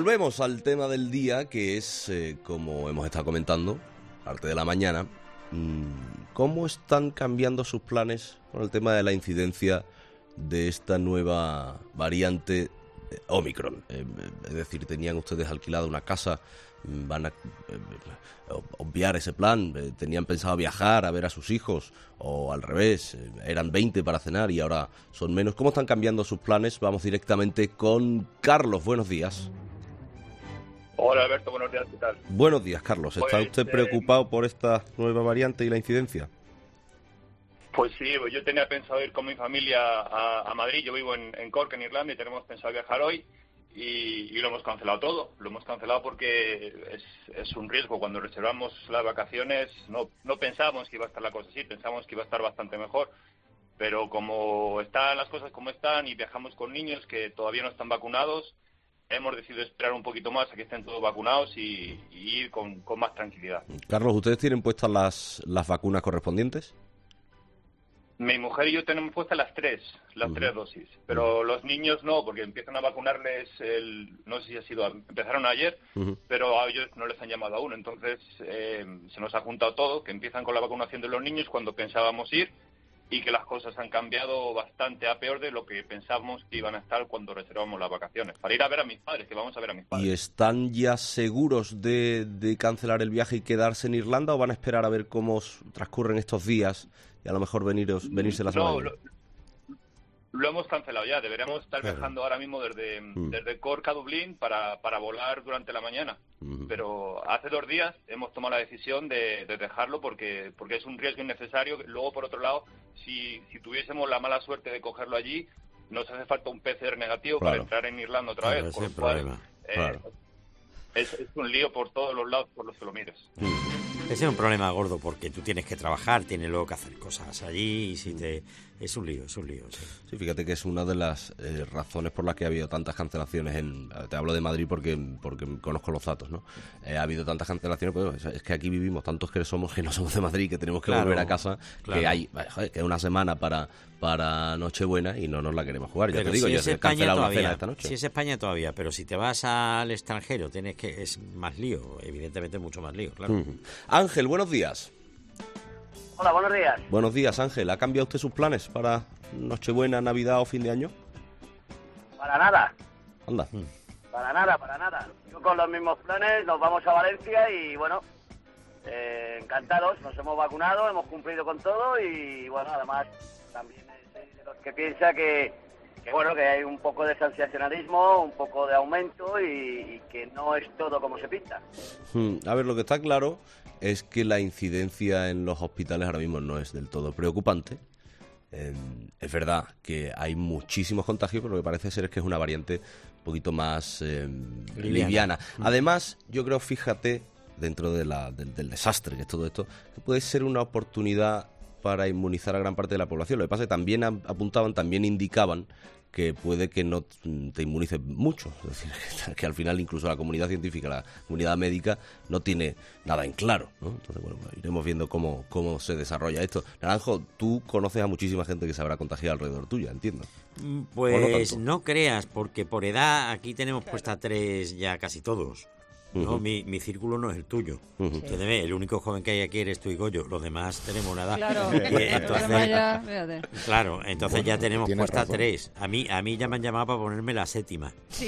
volvemos al tema del día, que es, como hemos estado comentando, parte de la mañana, ¿cómo están cambiando sus planes con el tema de la incidencia de esta nueva variante Omicron? Es decir, ¿tenían ustedes alquilada una casa? ¿Van a obviar ese plan? ¿Tenían pensado viajar a ver a sus hijos? ¿O al revés? ¿Eran 20 para cenar y ahora son menos? ¿Cómo están cambiando sus planes? Vamos directamente con Carlos. Buenos días. Hola Alberto, buenos días, ¿qué tal? Buenos días, Carlos. ¿Está usted preocupado por esta nueva variante y la incidencia? Pues sí, yo tenía pensado ir con mi familia a Madrid. Yo vivo en Cork, en Irlanda, y tenemos pensado viajar hoy y lo hemos cancelado todo. Lo hemos cancelado porque es un riesgo. Cuando reservamos las vacaciones no pensábamos que iba a estar la cosa así, pensábamos que iba a estar bastante mejor. Pero como están las cosas como están y viajamos con niños que todavía no están vacunados, hemos decidido esperar un poquito más a que estén todos vacunados y ir con más tranquilidad. Carlos, ¿ustedes tienen puestas las vacunas correspondientes? Mi mujer y yo tenemos puestas las tres dosis, pero los niños no, porque empiezan a vacunarles, no sé si ha sido, empezaron ayer, pero a ellos no les han llamado aún. Entonces se nos ha juntado todo, que empiezan con la vacunación de los niños cuando pensábamos ir, y que las cosas han cambiado bastante a peor de lo que pensábamos que iban a estar cuando reservamos las vacaciones, para ir a ver a mis padres, que vamos a ver a mis padres. ¿Y están ya seguros de cancelar el viaje y quedarse en Irlanda, o van a esperar a ver cómo transcurren estos días y a lo mejor venirse la semana? No, lo hemos cancelado ya. Deberíamos estar viajando ahora mismo desde Cork a Dublín para volar durante la mañana. Pero hace 2 días hemos tomado la decisión de dejarlo porque es un riesgo innecesario. Luego, por otro lado, si tuviésemos la mala suerte de cogerlo allí, nos hace falta un PCR negativo para entrar en Irlanda otra vez. Por lo cual, es un lío por todos los lados por los que lo mires. Ese es un problema gordo porque tú tienes que trabajar, tienes luego que hacer cosas allí y es un lío, sí. Sí, fíjate que es una de las razones por las que ha habido tantas cancelaciones te hablo de Madrid porque conozco los datos, ¿no? Ha habido tantas cancelaciones, pues es que aquí vivimos tantos que no somos de Madrid, que tenemos que volver a casa, que hay que una semana para Nochebuena y no nos la queremos jugar. Pero te digo, si yo es he cancelado una todavía, cena esta noche. Si es España todavía, pero si te vas al extranjero es más lío, evidentemente mucho más lío, claro. Ángel, buenos días. Hola, buenos días. Buenos días, Ángel. ¿Ha cambiado usted sus planes para Nochebuena, Navidad o fin de año? Para nada. Anda. Para nada. Yo con los mismos planes nos vamos a Valencia y bueno, encantados. Nos hemos vacunado, hemos cumplido con todo y bueno, además también soy de los que piensa que hay un poco de sensacionalismo, un poco de aumento y que no es todo como se pinta. A ver, lo que está claro es que la incidencia en los hospitales ahora mismo no es del todo preocupante. Es verdad que hay muchísimos contagios, pero lo que parece ser es que es una variante un poquito más liviana. Además, yo creo, fíjate, dentro del desastre que es todo esto, que puede ser una oportunidad para inmunizar a gran parte de la población. Lo que pasa es que también también indicaban que puede que no te inmunice mucho. Es decir, que al final incluso la comunidad científica, la comunidad médica, no tiene nada en claro, ¿no? Entonces, bueno, iremos viendo cómo se desarrolla esto. Naranjo, tú conoces a muchísima gente que se habrá contagiado alrededor tuya, entiendo. Pues no creas, porque por edad aquí tenemos puesta 3 ya casi todos. No, mi círculo no es el tuyo. El único joven que hay aquí eres tú y Goyo. Los demás tenemos una edad. Claro, entonces ya tenemos puesta razón. 3. A mí ya me han llamado para ponerme la 7ª. Sí.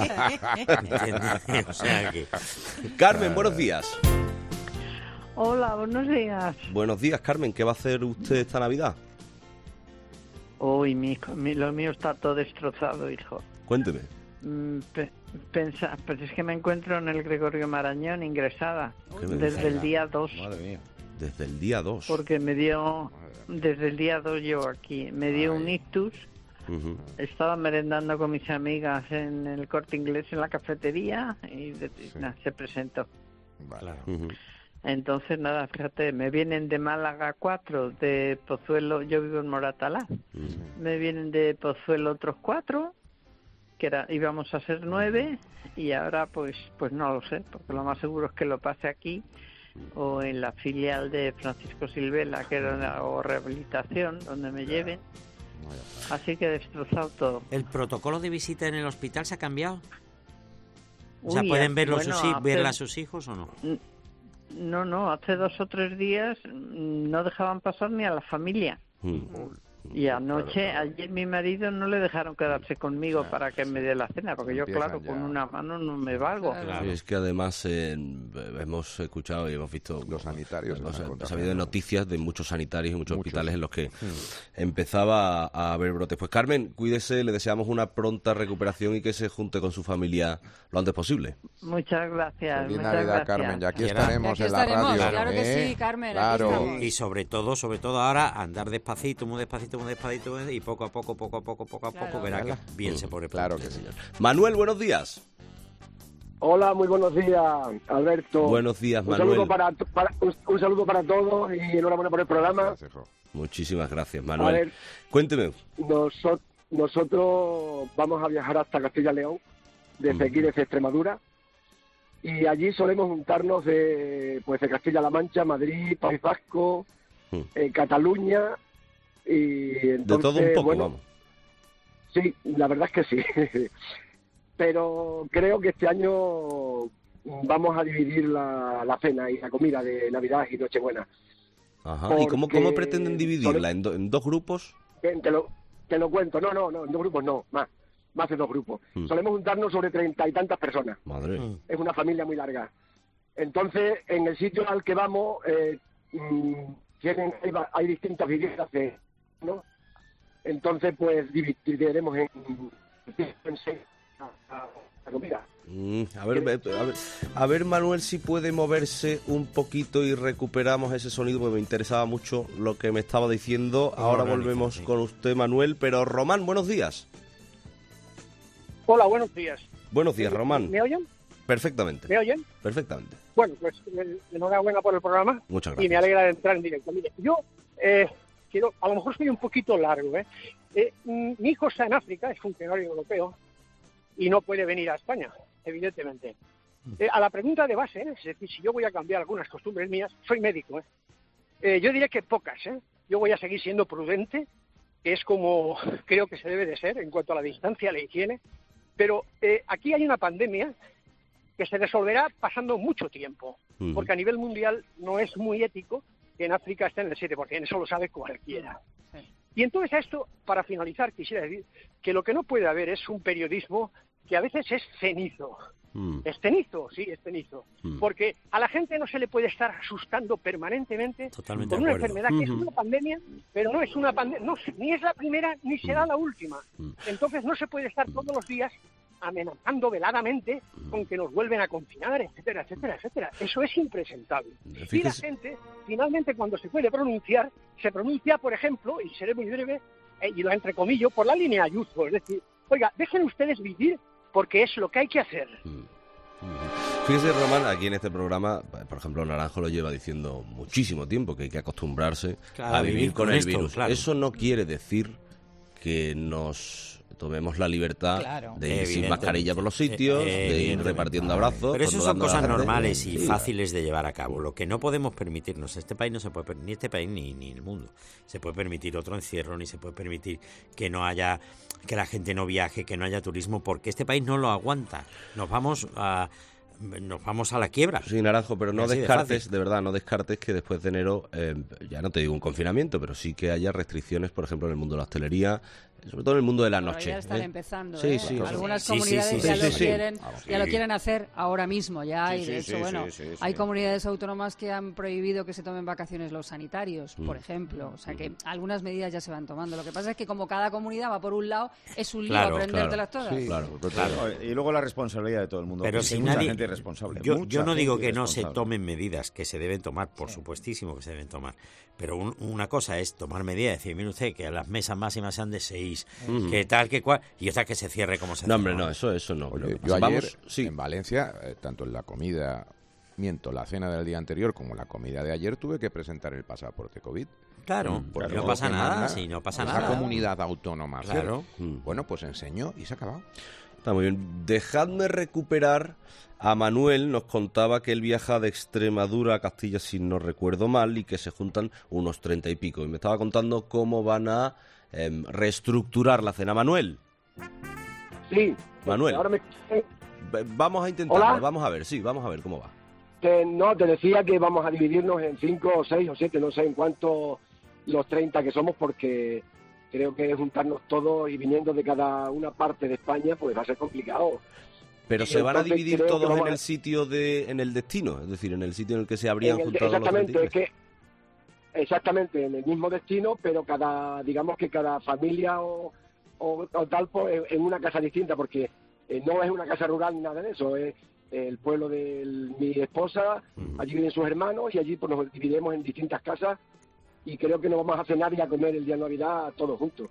O sea que... Carmen, buenos días. Hola, buenos días. Buenos días, Carmen. ¿Qué va a hacer usted esta Navidad? Uy, lo mío está todo destrozado, hijo. Cuénteme. Pues es que me encuentro en el Gregorio Marañón ingresada desde el día 2. Madre mía. Desde el día 2. Porque desde el día 2 llevo aquí, me dio un ictus. Estaba merendando con mis amigas en el Corte Inglés en la cafetería y se presentó. Claro. Entonces nada, fíjate, me vienen de Málaga 4, de Pozuelo, yo vivo en Moratalá, me vienen de Pozuelo otros 4, que íbamos a ser 9 y ahora pues no lo sé, porque lo más seguro es que lo pase aquí o en la filial de Francisco Silvela, que era o rehabilitación, donde me lleven. Así que he destrozado todo. ¿El protocolo de visita en el hospital se ha cambiado? O sea, ¿pueden verla a sus hijos o no? No, hace 2 o 3 días no dejaban pasar ni a la familia. Y ayer mi marido no le dejaron quedarse conmigo para que me dé la cena, porque yo, claro, con una mano no me valgo. Claro. Es que además hemos escuchado y hemos visto los sanitarios. Ha habido noticias de muchos sanitarios y muchos hospitales en los que empezaba a haber brotes. Pues Carmen, cuídese, le deseamos una pronta recuperación y que se junte con su familia lo antes posible. Muchas gracias. Feliz Navidad, Carmen. Ya aquí estaremos en la radio. Claro que sí, Carmen. Claro. Y sobre todo ahora, andar despacito, muy despacito, y poco a poco, verá que bien se pone. Claro que sí. Manuel, buenos días. Hola, muy buenos días, Alberto. Buenos días, Manuel. Un saludo para todos y enhorabuena por el programa. Muchísimas gracias, Manuel. Ver, cuénteme. Nosotros vamos a viajar hasta Castilla y León, desde aquí, desde Extremadura, y allí solemos juntarnos de Castilla-La Mancha, Madrid, País Vasco, Cataluña. Y entonces, de todo un poco, vamos. Sí, la verdad es que sí. Pero creo que este año vamos a dividir la cena y la comida de Navidad y Nochebuena. Ajá. ¿Y cómo pretenden dividirla? ¿En 2 grupos? Te lo cuento. No, en 2 grupos no, más de 2 grupos. Solemos juntarnos sobre 30 y tantas personas. Madre. Es una familia muy larga. Entonces, en el sitio al que vamos, hay distintas viviendas ¿no? Entonces, pues dividiremos en 6 la comida. A ver, Manuel, si puede moverse un poquito y recuperamos ese sonido, porque me interesaba mucho lo que me estaba diciendo. Ahora volvemos con usted, Manuel, pero Román, buenos días. Hola, buenos días. Buenos días, Román. ¿Me oyen? Perfectamente. ¿Me oyen? Perfectamente. Bueno, pues enhorabuena por el programa. Muchas gracias. Y me alegra de entrar en directo. Mire, yo quiero, a lo mejor soy un poquito largo, mi hijo está en África, es funcionario europeo, y no puede venir a España, evidentemente. A la pregunta de base, es decir, si yo voy a cambiar algunas costumbres mías, soy médico, yo diría que pocas, Yo voy a seguir siendo prudente, que es como creo que se debe de ser en cuanto a la distancia, la higiene, pero aquí hay una pandemia que se resolverá pasando mucho tiempo, porque a nivel mundial no es muy ético que en África esté en el 7%, eso lo sabe cualquiera. Y entonces a esto, para finalizar, quisiera decir que lo que no puede haber es un periodismo que a veces es cenizo. Es cenizo, sí, es cenizo. Porque a la gente no se le puede estar asustando permanentemente con una enfermedad que es una pandemia, pero no es una pandemia, ni es la primera ni será la última. Entonces no se puede estar todos los días amenazando veladamente con que nos vuelven a confinar, etcétera, etcétera, etcétera. Eso es impresentable. Fíjese. Y la gente, finalmente, cuando se puede pronunciar, se pronuncia, por ejemplo, y seré muy breve, y lo entrecomillo, por la línea Ayuso. Es decir, oiga, dejen ustedes vivir porque es lo que hay que hacer. Fíjese, Román, aquí en este programa, por ejemplo, Naranjo lo lleva diciendo muchísimo tiempo, que hay que acostumbrarse a vivir con el virus. Claro. Eso no quiere decir que nos tomemos la libertad de ir sin mascarilla por los sitios, de ir repartiendo abrazos. Pero eso son cosas normales y fáciles de llevar a cabo. Lo que no podemos permitirnos, este país no se puede permitir, ni este país ni el mundo, se puede permitir otro encierro, ni se puede permitir que no haya, que la gente no viaje, que no haya turismo, porque este país no lo aguanta. Nos vamos a la quiebra. Sí, Naranjo, pero no descartes, de verdad, no descartes que después de enero, ya no te digo un confinamiento, pero sí que haya restricciones, por ejemplo, en el mundo de la hostelería, sobre todo en el mundo de la noche. Ya están empezando, sí, sí, algunas comunidades ya lo quieren hacer ahora mismo ya, y de hecho, hay comunidades autónomas que han prohibido que se tomen vacaciones los sanitarios, por ejemplo, o sea que algunas medidas ya se van tomando. Lo que pasa es que como cada comunidad va por un lado, es un lío aprendértelas todas. Sí, claro. Y luego la responsabilidad de todo el mundo. Pero si mucha gente irresponsable. Yo no digo que no se tomen medidas, que se deben tomar, por supuestísimo que se deben tomar, pero una cosa es tomar medidas, decir, mire usted, que las mesas máximas sean de 6, que tal, que cual, y otra que se cierre como se cierre. No, hombre, no, eso no. Oye, yo ayer, en Valencia, tanto en la comida, la cena del día anterior como la comida de ayer, tuve que presentar el pasaporte COVID. Claro, porque no pasa nada, si no pasa nada. La comunidad autónoma. Claro. Bueno, pues enseñó y se ha acabado. Está muy bien. Dejadme recuperar a Manuel. Nos contaba que él viaja de Extremadura a Castilla, si no recuerdo mal, y que se juntan unos 30 y pico. Y me estaba contando cómo van a reestructurar la cena. Manuel. Sí. Manuel. Ahora me... Vamos a intentarlo, ¿Hola? vamos a ver cómo va. Te decía que vamos a dividirnos en 5 o 6 o 7, no sé en cuánto los 30 que somos, porque creo que juntarnos todos y viniendo de cada una parte de España, pues va a ser complicado. Pero se van a dividir todos en el sitio en el destino, es decir, en el sitio en el que se habrían juntado los 33. Exactamente, en el mismo destino, pero digamos que cada familia o tal, pues en una casa distinta, porque no es una casa rural ni nada de eso, es el pueblo de mi esposa, allí viven sus hermanos y allí pues nos dividimos en distintas casas y creo que nos vamos a cenar y a comer el día de Navidad todos juntos.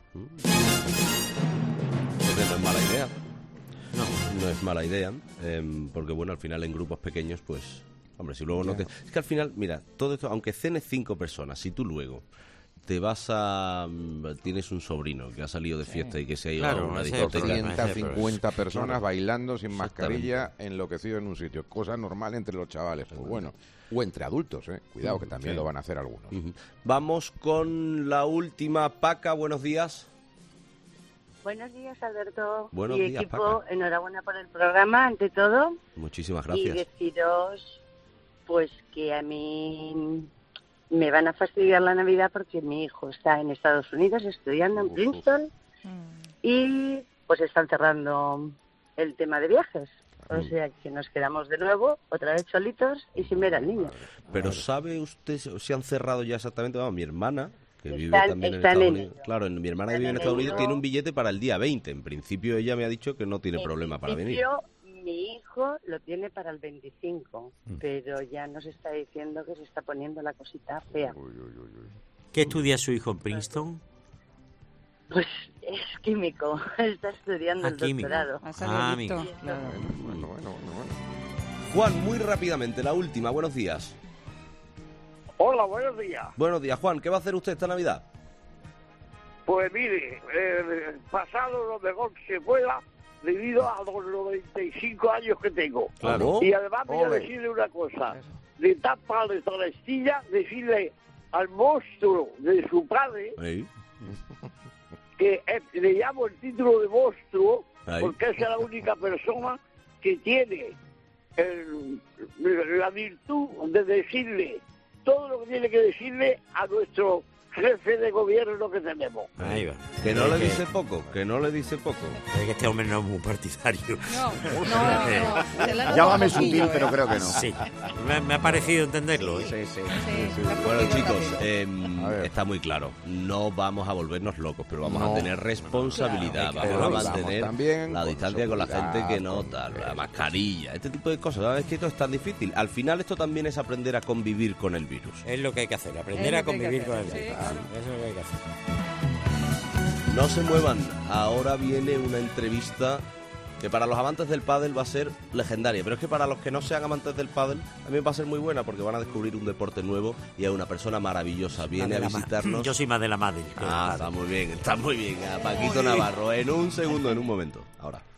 Entonces no es mala idea. No es mala idea, porque bueno, al final en grupos pequeños, pues, hombre, si luego no te... Es que al final, mira, todo esto, aunque cenes 5 personas, si tú luego te vas tienes un sobrino que ha salido de fiesta y que se ha ido a una discoteca. 250 personas bailando sin mascarilla, enloquecido en un sitio. Cosa normal entre los chavales. Pues bueno, o entre adultos, cuidado, que también lo van a hacer algunos. Vamos con la última. Paca, buenos días. Buenos días, Alberto. Buenos y días, equipo, Paca. Enhorabuena por el programa, ante todo. Muchísimas gracias. Y deciros, pues, que a mí me van a fastidiar la Navidad porque mi hijo está en Estados Unidos estudiando en Princeton y pues están cerrando el tema de viajes. O sea que nos quedamos de nuevo, otra vez solitos y sin ver al niño. Pero ¿sabe usted si han cerrado ya exactamente? Vamos, mi hermana, que vive también en Estados Unidos. Claro, mi hermana que vive en Estados Unidos tiene un billete para el día 20. En principio ella me ha dicho que no tiene problema para venir. Mi hijo lo tiene para el 25, pero ya nos está diciendo que se está poniendo la cosita fea. ¿Qué estudia su hijo en Princeton? Pues es químico, está estudiando el doctorado. Bueno. Juan, muy rápidamente, la última, buenos días. Hola, buenos días. Buenos días, Juan, ¿qué va a hacer usted esta Navidad? Pues mire, pasado lo mejor que se pueda, debido a los 95 años que tengo. Claro. Y además voy a decirle una cosa, de tapa de Celestilla, decirle al monstruo de su padre, que le llamo el título de monstruo, porque es la única persona que tiene la virtud de decirle todo lo que tiene que decirle a nuestro jefe de gobierno que tenemos. Ahí va. Que no le dice poco, que no le dice poco. Es que este hombre no es muy partidario. No. Llámame sutil, pero creo que no. Sí, me ha parecido entenderlo. Sí. Bueno, chicos, está muy claro. No vamos a volvernos locos, pero vamos a tener responsabilidad. Vamos a mantener también la distancia con la gente que nota, la mascarilla, este tipo de cosas. ¿Sabes que esto es tan difícil? Al final esto también es aprender a convivir con el virus. Es lo que hay que hacer, aprender a convivir con el virus. Eso es lo que hay que hacer. No se muevan, ahora viene una entrevista que para los amantes del pádel va a ser legendaria, pero es que para los que no sean amantes del pádel también va a ser muy buena porque van a descubrir un deporte nuevo y a una persona maravillosa. Viene a visitarnos. Yo soy más de la madre. Está muy bien, a Paquito Navarro en un segundo, en un momento. Ahora.